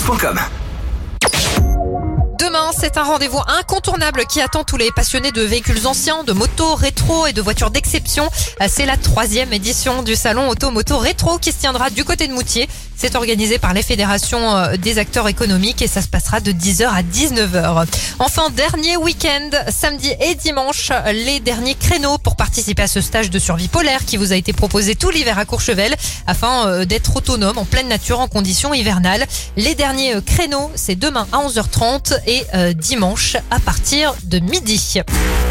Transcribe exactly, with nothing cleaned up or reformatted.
point com. Demain, c'est un rendez-vous incontournable qui attend tous les passionnés de véhicules anciens, de motos rétro et de voitures d'exception. C'est la troisième édition du salon Auto-Moto Rétro qui se tiendra du côté de Moutier. C'est organisé par les fédérations des acteurs économiques et ça se passera de dix heures à dix-neuf heures. Enfin, dernier week-end, samedi et dimanche, les derniers créneaux pour participer à ce stage de survie polaire qui vous a été proposé tout l'hiver à Courchevel afin d'être autonome en pleine nature en conditions hivernales. Les derniers créneaux, c'est demain à onze heures trente et dimanche à partir de midi.